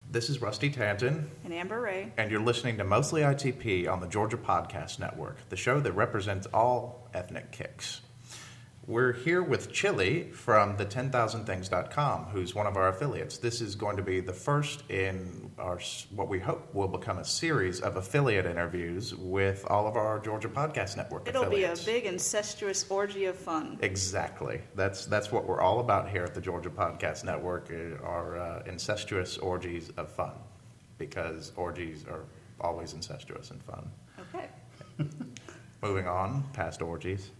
This is Rusty Tanton. And Amber Ray. And you're listening to Mostly ITP on the Georgia Podcast Network, the show that represents all ethnic kicks. We're here with Chili from the 10,000things.com, who's one of our affiliates. This is going to be the first in our, what we hope will become a series of affiliate interviews with all of our Georgia Podcast Network affiliates. It'll be a big incestuous orgy of fun. Exactly. That's what we're all about here at the Georgia Podcast Network, are incestuous orgies of fun, because orgies are always incestuous and fun. Okay. Moving on, past orgies.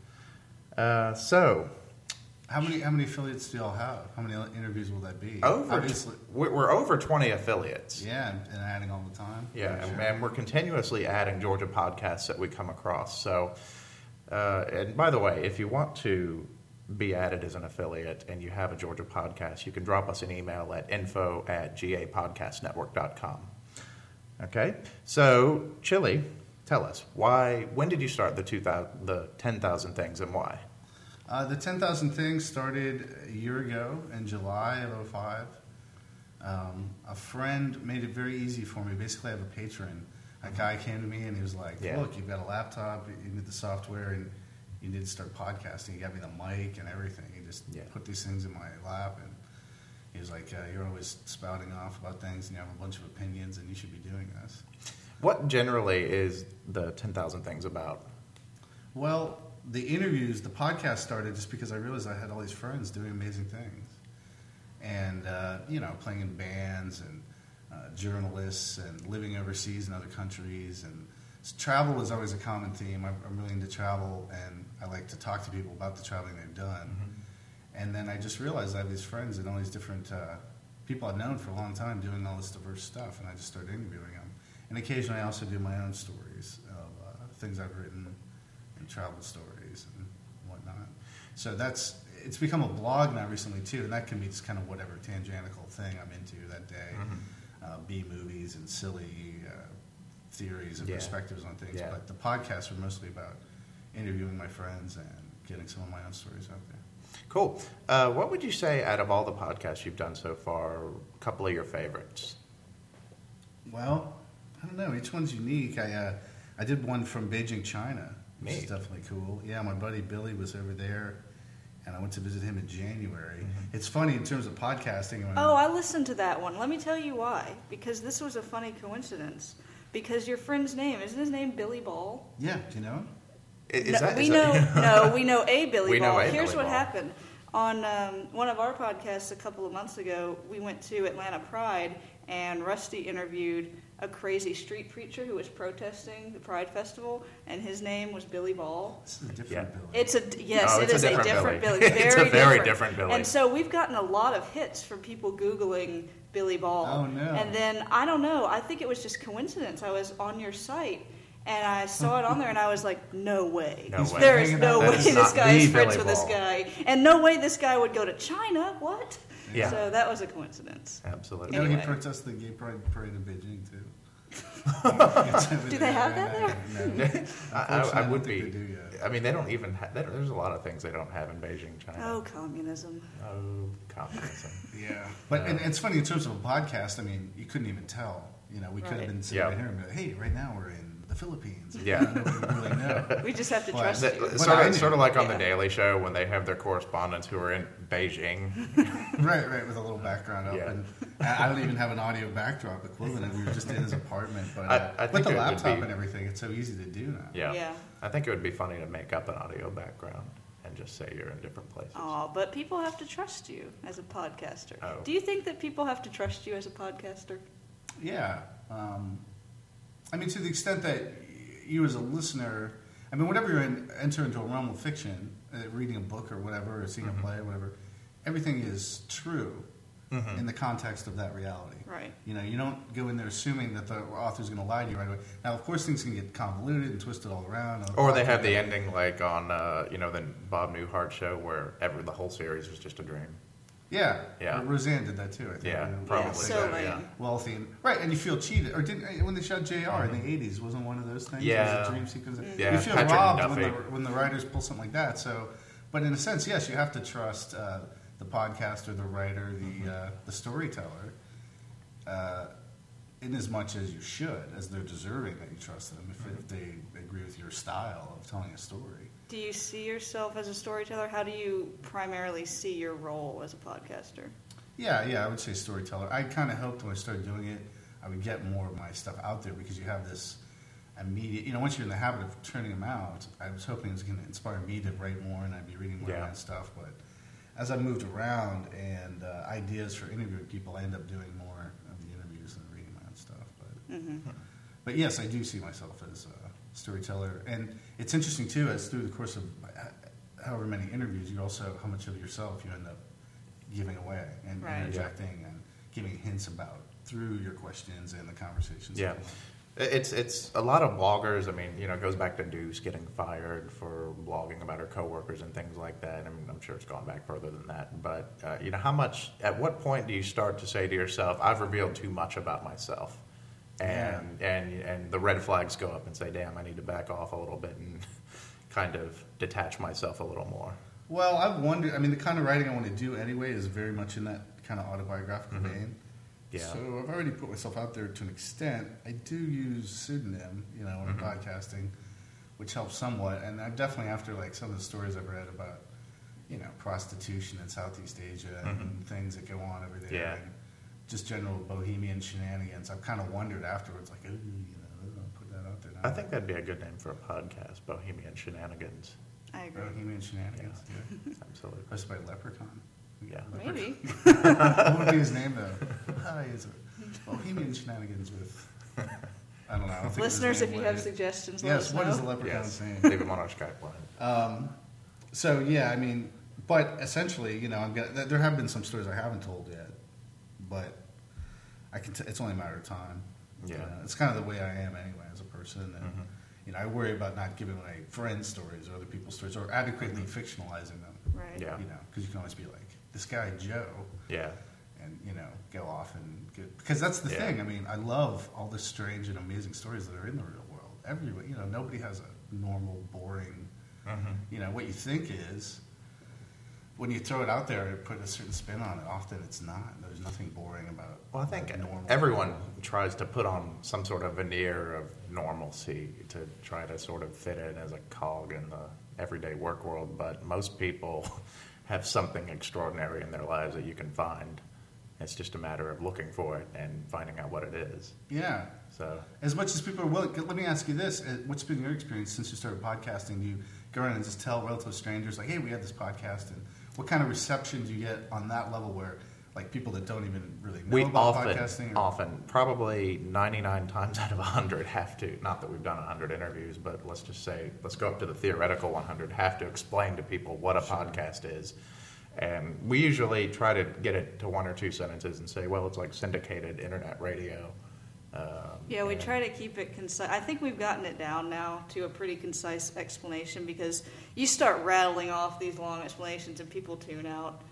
So, how many affiliates do y'all have? How many interviews will that be? We're over 20 affiliates. Yeah, and adding all the time. Yeah, sure. And we're continuously adding Georgia podcasts that we come across. So, and by the way, if you want to be added as an affiliate and you have a Georgia podcast, you can drop us an email at info@gapodcastnetwork.com. Okay, so Chili, tell us when did you start the 10,000 Things and why? The 10,000 Things started a year ago in July of 2005. A friend made it very easy for me. Basically, I have a patron. A guy came to me and he was like, look, you've got a laptop, you need the software, and you need to start podcasting. He got me the mic and everything. He just put these things in my lap, and he was like, you're always spouting off about things, and you have a bunch of opinions, and you should be doing this. What generally is the 10,000 Things about? Well, the interviews, the podcast started just because I realized I had all these friends doing amazing things. And, playing in bands and journalists and living overseas in other countries. And travel was always a common theme. I'm really into travel, and I like to talk to people about the traveling they've done. Mm-hmm. And then I just realized I have these friends and all these different people I've known for a long time doing all this diverse stuff, and I just started interviewing them. And occasionally I also do my own stories of things I've written and travel stories and whatnot. So it's become a blog now recently too, and that can be just kind of whatever tangential thing I'm into that day. Mm-hmm. B-movies and silly theories and perspectives on things. But the podcasts are mostly about interviewing my friends and getting some of my own stories out there. Cool. What would you say, out of all the podcasts you've done so far, a couple of your favorites? Well, I don't know. Each one's unique. I did one from Beijing, China, which is definitely cool. Yeah, my buddy Billy was over there, and I went to visit him in January. Mm-hmm. It's funny in terms of podcasting. I listened to that one. Let me tell you why. Because this was a funny coincidence. Because your friend's name, isn't his name Billy Ball? Yeah, do you know him? We know a Billy Ball. Here's what happened. On one of our podcasts a couple of months ago, we went to Atlanta Pride, and Rusty interviewed a crazy street preacher who was protesting the Pride Festival, and his name was Billy Ball. This is a different Billy. It is a different Billy. It's a very different Billy. And so we've gotten a lot of hits from people Googling Billy Ball. Oh, no. And then, I don't know, I think it was just coincidence. I was on your site, and I saw it on there, and I was like, no way. There is no way this guy is friends with this guy. And no way this guy would go to China. What? Yeah. So that was a coincidence. Absolutely. Anyway. He protested the Gay Pride Parade in Beijing, too. Do they have that there? No. I would be. They do yet. I mean, they don't even have, there's a lot of things they don't have in Beijing, China. Oh, communism. Yeah. But and it's funny, in terms of a podcast, I mean, you couldn't even tell. We could have been sitting right here and be like, hey, right now we're in the Philippines. Yeah. Nobody really know. We just have to trust you. Sort of like on The Daily Show when they have their correspondents who are in Beijing. Right, with a little background up. Yeah. And I don't even have an audio backdrop equivalent. We were just in his apartment. But I think with the laptop and everything, it's so easy to do now. Yeah. I think it would be funny to make up an audio background and just say you're in different places. Oh, but people have to trust you as a podcaster. Oh. Do you think that people have to trust you as a podcaster? Yeah. I mean, to the extent that you as a listener, I mean, whenever you enter into a realm of fiction, reading a book or whatever, or seeing a play or whatever, everything is true in the context of that reality. Right. You don't go in there assuming that the author's going to lie to you right away. Now, of course, things can get convoluted and twisted all around. Or they have the ending like on, the Bob Newhart show where the whole series was just a dream. Yeah. Roseanne did that too, I think. Yeah, probably. Wealthy. And you feel cheated. Or when they shot JR in the 80s, wasn't one of those things? Yeah. It was a dream sequence. Yeah. You feel robbed when the writers pull something like that. So, but in a sense, yes, you have to trust the podcaster, the writer, the storyteller. in as much as you should, as they're deserving that you trust them, if they agree with your style of telling a story. Do you see yourself as a storyteller? How do you primarily see your role as a podcaster? Yeah, I would say storyteller. I kind of hoped when I started doing it, I would get more of my stuff out there, because you have this immediate, once you're in the habit of turning them out, I was hoping it was going to inspire me to write more, and I'd be reading more of my stuff. But as I moved around and ideas for interviewing people, I end up doing more of the interviews than reading my own stuff. But yes, I do see myself as a storyteller. And it's interesting, too, as through the course of however many interviews, you also, how much of yourself you end up giving away and interjecting and giving hints about through your questions and the conversations. Yeah. It's a lot of bloggers. I mean, it goes back to Deuce getting fired for blogging about her coworkers and things like that. I mean, I'm sure it's gone back further than that. But, at what point do you start to say to yourself, I've revealed too much about myself? And the red flags go up and say, damn, I need to back off a little bit and kind of detach myself a little more. Well, I've wondered, the kind of writing I want to do anyway is very much in that kind of autobiographical vein. Yeah. So I've already put myself out there to an extent. I do use pseudonym, when I'm podcasting, which helps somewhat. And I definitely, after some of the stories I've read about, prostitution in Southeast Asia and things that go on over there, and just general bohemian shenanigans, I've kind of wondered afterwards, I'll put that out there now. I think that'd be a good name for a podcast, Bohemian Shenanigans. I agree. Bohemian Shenanigans, yeah. Absolutely. Hosted by Leprechaun. Yeah. Maybe. What would be his name, though? Hi, is it Bohemian Shenanigans with... I don't know. Listeners, if you have suggestions, let us know. Yes, what is the Leprechaun's name? Leave them on our Skype line. But essentially, there have been some stories I haven't told yet, but I can. It's only a matter of time. Yeah. It's kind of the way I am anyway as a person, and I worry about not giving away friends' stories or other people's stories or adequately fictionalizing them. Right. Yeah. Because you can always be like, this guy Joe. Yeah. And go off and get, because that's the thing. I love all the strange and amazing stories that are in the real world. Everywhere, nobody has a normal, boring. What you think is, when you throw it out there and put a certain spin on it, often it's not. There's nothing boring about it. Well, I think everyone tries to put on some sort of veneer of normalcy to try to sort of fit in as a cog in the everyday work world, but most people have something extraordinary in their lives that you can find. It's just a matter of looking for it and finding out what it is. Yeah. So, as much as people are willing, let me ask you this: what's been your experience since you started podcasting? Do you go around and just tell relative strangers, like, "Hey, we had this podcast," and what kind of reception do you get on that level, where people that don't even really know about podcasting? Often, probably 99 times out of 100 have to. Not that we've done 100 interviews, but let's just say, let's go up to the theoretical 100. Have to explain to people what a podcast is. And we usually try to get it to one or two sentences and say, well, it's like syndicated internet radio. We try to keep it concise. I think we've gotten it down now to a pretty concise explanation, because you start rattling off these long explanations and people tune out,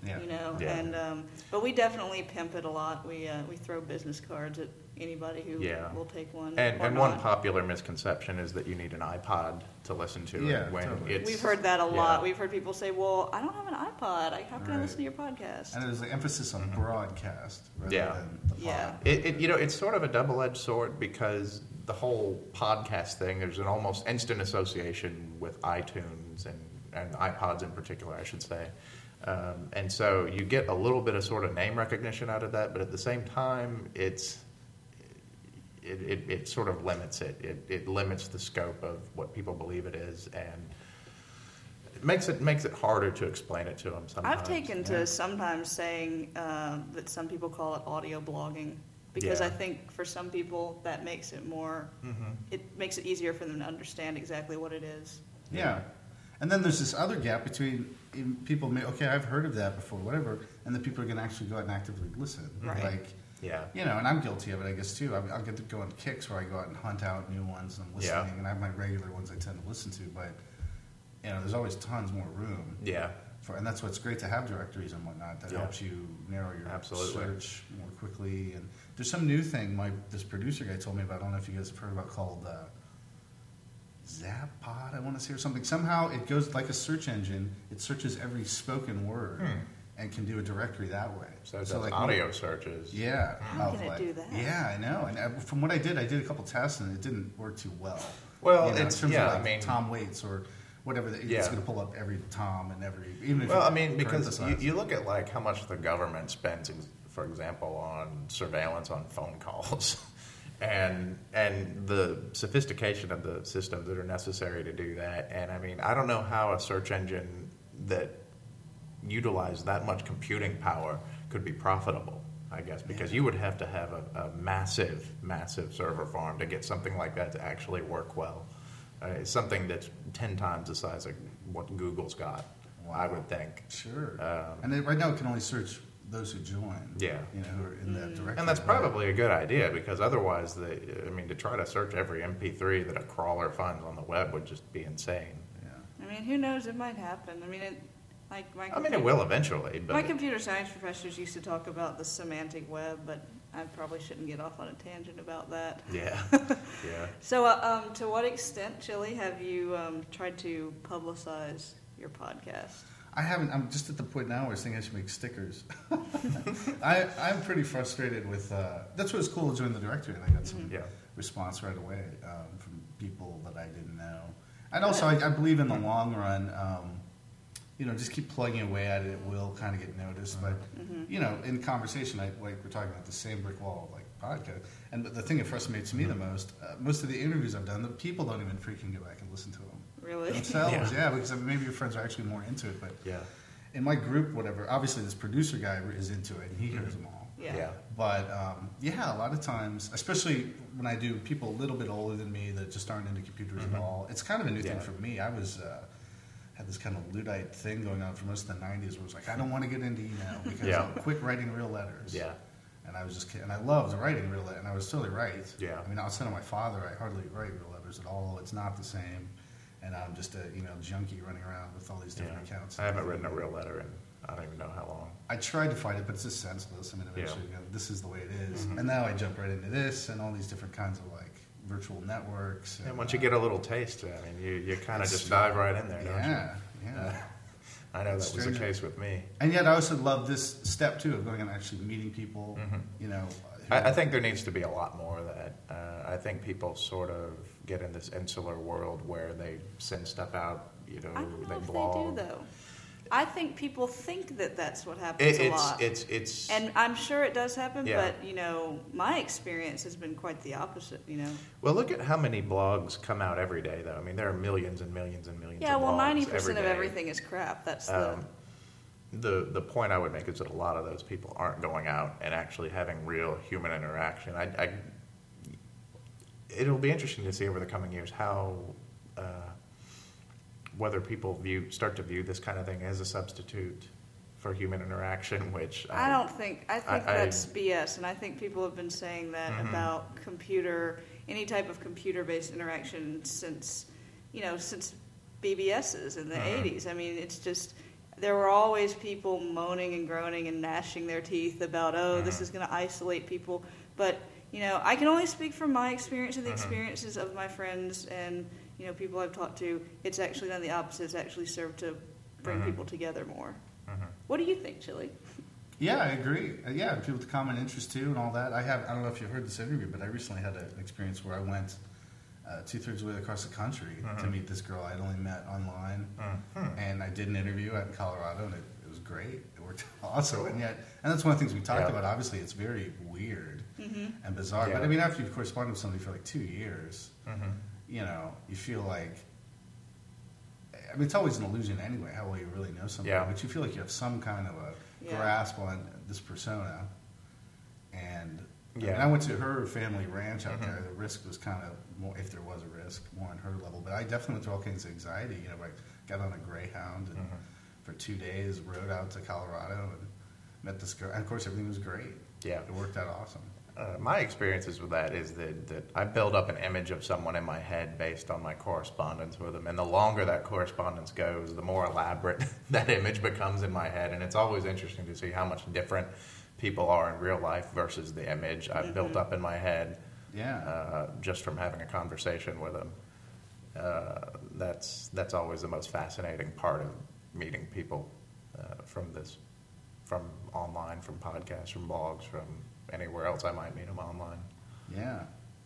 And but we definitely pimp it a lot. We throw business cards at anybody who will take one. And one popular misconception is that you need an iPod to listen to it. We've heard that a lot. We've heard people say, well, I don't have an iPod. How can I listen to your podcast? And there's the emphasis on broadcast rather than the pod. It's sort of a double-edged sword, because the whole podcast thing, there's an almost instant association with iTunes and iPods in particular, I should say. And so you get a little bit of sort of name recognition out of that, but at the same time, it sort of limits it. It limits the scope of what people believe it is, and it makes it harder to explain it to them sometimes. I've taken to sometimes saying that some people call it audio blogging, because I think for some people that makes it more, it makes it easier for them to understand exactly what it is. Yeah. And then there's this other gap between people I've heard of that before, whatever, and the people are going to actually go out and actively listen. Right. And I'm guilty of it, I guess, too. I'll get to go on kicks where I go out and hunt out new ones, and I'm listening, and I have my regular ones I tend to listen to, but, there's always tons more room. Yeah. And that's what's great to have directories and whatnot. That helps you narrow your search more quickly. And there's some new thing this producer guy told me about, I don't know if you guys have heard about, called Zappod, I want to say, or something. Somehow it goes like a search engine. It searches every spoken word and can do a directory that way. So like audio searches. Yeah. How can it do that? Yeah, I know. And from what I did a couple tests, and it didn't work too well. Well, in terms of like Tom Waits or whatever, it's going to pull up every Tom and every. Even if because you look at like how much the government spends, for example, on surveillance on phone calls. And the sophistication of the systems that are necessary to do that. And I mean, I don't know how a search engine that utilized that much computing power could be profitable, I guess, because you would have to have a massive, massive server farm to get something like that to actually work well. It's something that's 10 times the size of what Google's got, I would think. Sure. And right now it can only search those who join, who are in that directory. And that's probably a good idea, because otherwise, to try to search every MP3 that a crawler finds on the web would just be insane. Yeah. I mean, who knows? It might happen. It will eventually. But my computer science professors used to talk about the semantic web, but I probably shouldn't get off on a tangent about that. Yeah, yeah. So, to what extent, Chili, have you tried to publicize your podcast? I haven't. I'm just at the point now where I think I should make stickers. I'm pretty frustrated with. That's what was cool to join the directory, and I got some response right away from people that I didn't know. And also, I believe in the long run, just keep plugging away at it. It will kind of get noticed. But in conversation, we're talking about the same brick wall of podcast. And the thing that frustrates me the most of the interviews I've done, the people don't even freaking go back and listen to them. Really? Themselves, because maybe your friends are actually more into it. But in my group, whatever, obviously this producer guy is into it, and he hears them all. Yeah. But, a lot of times, especially when I do people a little bit older than me that just aren't into computers at all, it's kind of a new thing for me. I was... had this kind of Luddite thing going on for most of the 90s where it was like, I don't want to get into email because I quit writing real letters. Yeah. And I was just kidding. And I loved writing real letters, and I was totally right. Yeah. I mean, outside of my father, I hardly write real letters at all. It's not the same. And I'm just a junkie running around with all these different accounts. I haven't written a real letter in I don't even know how long. I tried to find it, but it's just senseless. I mean, eventually, this is the way it is. And now I jump right into this and all these different kinds of virtual networks. And once you get a little taste, you kind of just dive right in there, don't you? Yeah. I know that was the case with me. And yet I also love this step, too, of going and actually meeting people, I think there needs to be a lot more of that. I think people sort of get in this insular world where they send stuff out, I don't know they if blog. they do, though. I think people think that that's what happens a lot. It's and I'm sure it does happen, but, my experience has been quite the opposite, Well, look at how many blogs come out every day, though. I mean, there are millions and millions and millions of blogs. Yeah, well, 90% of everything is crap. That's the point I would make is that a lot of those people aren't going out and actually having real human interaction. It'll be interesting to see over the coming years how... whether people start to view this kind of thing as a substitute for human interaction, which I don't think. I think that's BS, and I think people have been saying that about any type of computer-based interaction since BBSs in the 80s. I mean, it's just there were always people moaning and groaning and gnashing their teeth about, this is going to isolate people. But I can only speak from my experience and the experiences of my friends and. People I've talked to, it's actually done the opposite. It's actually served to bring people together more. What do you think, Chili? Yeah, I agree. People with common interests too and all that. I don't know if you've heard this interview, but I recently had an experience where I went 2/3 of the way across the country to meet this girl I'd only met online. And I did an interview out in Colorado, and it was great. It worked awesome. And that's one of the things we talked about. Obviously, it's very weird and bizarre. But I mean, after you've corresponded with somebody for 2 years... you feel like, it's always an illusion anyway, how well you really know somebody, but you feel like you have some kind of a grasp on this persona. And I went to her family ranch out there. The risk was kind of more, if there was a risk, more on her level. But I definitely went through all kinds of anxiety. I got on a Greyhound and for 2 days rode out to Colorado and met this girl. And of course, everything was great. Yeah, it worked out awesome. My experiences with that is that I build up an image of someone in my head based on my correspondence with them. And the longer that correspondence goes, the more elaborate that image becomes in my head. And it's always interesting to see how much different people are in real life versus the image I've built up in my head just from having a conversation with them. That's always the most fascinating part of meeting people from this from online, from podcasts, from blogs, from anywhere else I might meet them online. Yeah.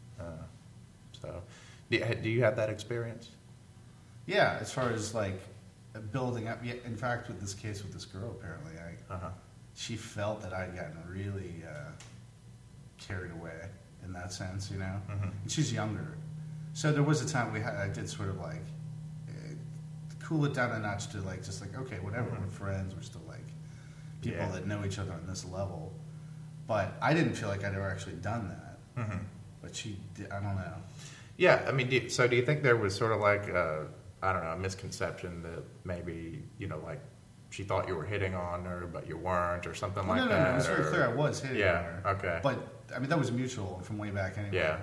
So, do you have that experience? Yeah, as far as like building up. Yeah, in fact, with this case with this girl, apparently, she felt that I'd gotten really carried away in that sense, you know. Mm-hmm. And she's younger, so there was a time I did sort of like cool it down a notch to like just like okay, whatever, we're friends, we're still like people that know each other on this level. But I didn't feel like I'd ever actually done that. Mm-hmm. But she did, I don't know. Yeah, I mean, do you think there was sort of like I don't know, a misconception that maybe, you know, like she thought you were hitting on her, but you weren't, or something like that? No, it was very clear I was hitting on her. Okay. But, I mean, that was mutual from way back anyway. Yeah.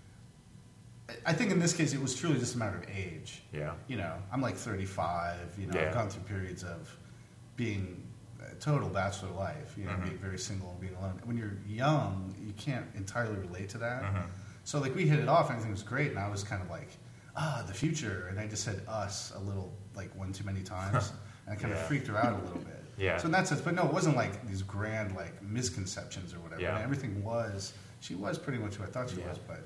I think in this case it was truly just a matter of age. Yeah. You know, I'm like 35, you know, I've gone through periods of being a total bachelor life, you know, being very single and being alone. When you're young, you can't entirely relate to that. So, like, we hit it off, and everything was great, and I was kind of like, the future, and I just said us a little, like, one too many times, and I kind of freaked her out a little bit. Yeah. So in that sense, but no, it wasn't like these grand, like, misconceptions or whatever. Yeah. I mean, everything was, she was pretty much who I thought she was, but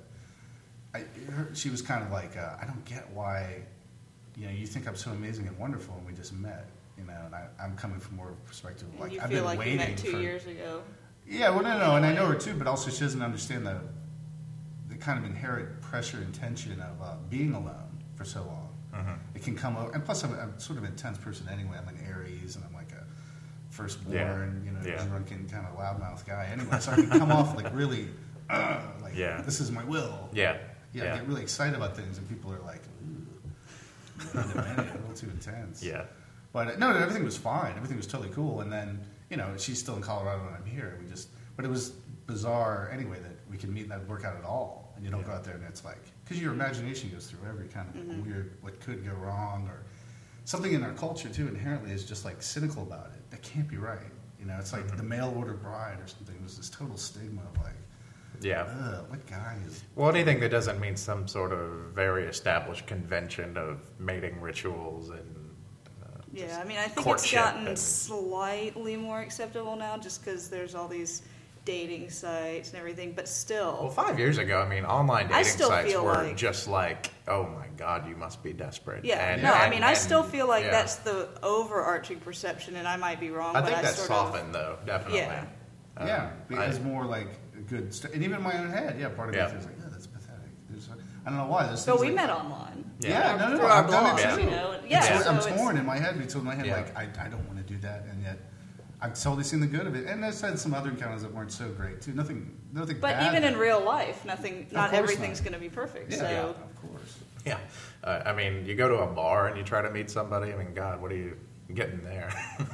she was kind of like, I don't get why, you know, you think I'm so amazing and wonderful, and we just met, you know, and I'm coming from more of a perspective of, like, you I've feel been like waiting you met 2 years ago. Yeah, well, no, and I know her too, but also she doesn't understand the kind of inherent pressure and tension of being alone for so long. It can come over, and plus I'm sort of an intense person anyway. I'm an Aries, and I'm like a firstborn, you know, drunken kind of loudmouth guy anyway. So I can come off like really, like this is my will. I get really excited about things, and people are like, ooh, wait a minute, a little too intense. Yeah. But no, everything was fine. Everything was totally cool. And then, you know, she's still in Colorado and I'm here. But it was bizarre anyway that we could meet and that'd work out at all. And you don't go out there and it's like, because your imagination goes through every kind of weird, what could go wrong, or something in our culture too inherently is just like cynical about it. That can't be right. You know, it's like the mail order bride or something. There's this total stigma of like, what guy is... Well, anything that doesn't mean some sort of very established convention of mating rituals and I mean, I think it's gotten slightly more acceptable now just because there's all these dating sites and everything, but still. Well, 5 years ago, I mean, online dating sites were just like, oh my God, you must be desperate. I still feel like that's the overarching perception, and I might be wrong. I think that's softened, though, definitely. It's more like good stuff. And even in my own head, part of me feels like, that's pathetic. I don't know why. But we met online. Through our blogs, you know. I'm torn in my head. Like, I don't want to do that, and yet I've totally seen the good of it. And I've had some other encounters that weren't so great too. Nothing but bad. But even in real life, not everything's going to be perfect. Yeah, of course. Yeah, I mean, you go to a bar and you try to meet somebody. I mean, God, what are you getting there?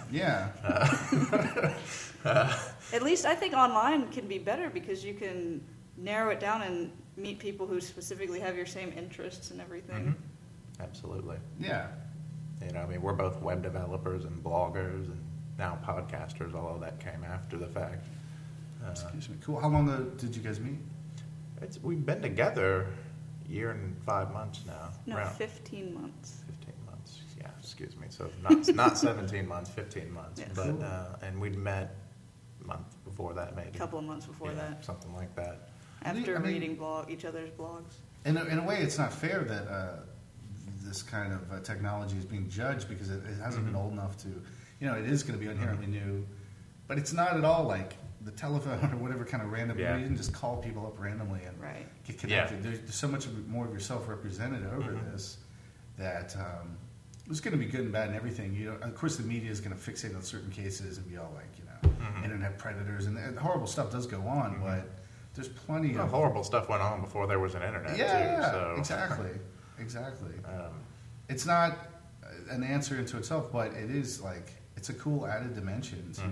At least I think online can be better because you can narrow it down and meet people who specifically have your same interests and everything. Absolutely. Yeah. You know, I mean, we're both web developers and bloggers and now podcasters. All of that came after the fact. Excuse me. Cool. How long ago did you guys meet? We've been together a year and 5 months now. No, 15 months. 15 months. Yeah, excuse me. So not 17 months, 15 months. Yes. But and we'd met a month before that, maybe. A couple of months before that. Something like that. After reading each other's blogs. In a way, it's not fair that this kind of technology is being judged because it hasn't been old enough to, you know, it is going to be inherently new, but it's not at all like the telephone or whatever kind of random. You can just call people up randomly and get connected. There's so much more of yourself represented over this that it's going to be good and bad and everything. You know, of course, the media is going to fixate on certain cases and be all like, you know, internet predators and horrible stuff does go on, but there's plenty of horrible stuff went on before there was an internet. Exactly. It's not an answer into itself, but it is like it's a cool added dimension to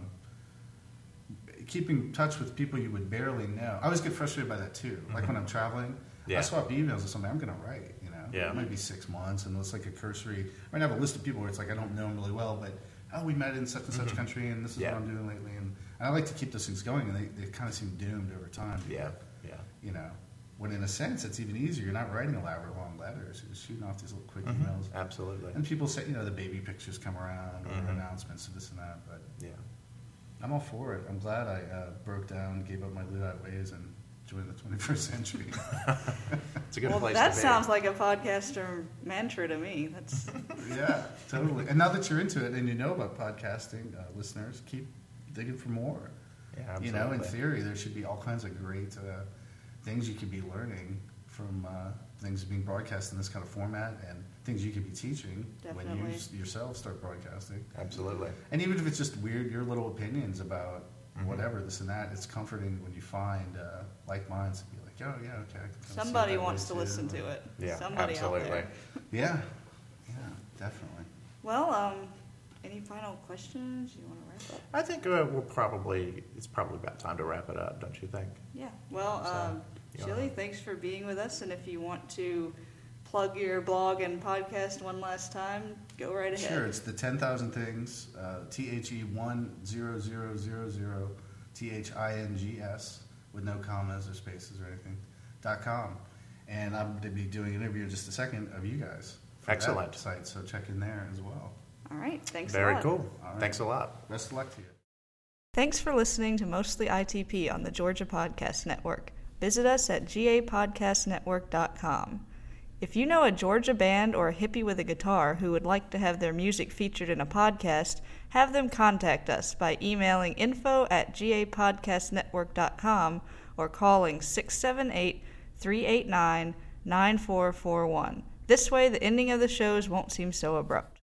keeping in touch with people you would barely know. I always get frustrated by that too. Like when I'm traveling, I swap emails with somebody. I'm going to write. You know, it might be 6 months, and it's like a cursory. I might have a list of people where it's like I don't know them really well, but we met in such and such country, and this is what I'm doing lately, and I like to keep those things going, and they kind of seem doomed over time. You know, when in a sense it's even easier. You're not writing elaborate long letters. You're just shooting off these little quick emails. Absolutely. And people say, you know, the baby pictures come around or announcements of this and that. But I'm all for it. I'm glad I broke down, gave up my Luddite ways, and joined the 21st century. It's a good place to be. That sounds like a podcaster mantra to me. That's Yeah, totally. And now that you're into it and you know about podcasting, listeners, keep digging for more. Yeah, absolutely. You know, in theory, there should be all kinds of great things you could be learning from things being broadcast in this kind of format, and things you could be teaching when you yourself start broadcasting. Absolutely. And even if it's just weird, your little opinions about whatever, this and that, it's comforting when you find like minds and be like, oh, yeah, okay. Somebody wants to listen to it. Yeah, somebody absolutely. Out there. Yeah, definitely. Well, any final questions you want to wrap up? I think it's probably about time to wrap it up, don't you think? Yeah. Well, Chili, thanks for being with us. And if you want to plug your blog and podcast one last time, go right ahead. Sure. It's the 10,000 Things, THE1000 THINGS with no commas or spaces or anything, .com. And I'm going to be doing an interview in just a second of you guys. Excellent. That site, so check in there as well. All right. Thanks a lot. Very cool. Right. Thanks a lot. Best of luck to you. Thanks for listening to Mostly ITP on the Georgia Podcast Network. Visit us at gapodcastnetwork.com. If you know a Georgia band or a hippie with a guitar who would like to have their music featured in a podcast, have them contact us by emailing info@gapodcastnetwork.com or calling 678-389-9441. This way, the ending of the shows won't seem so abrupt.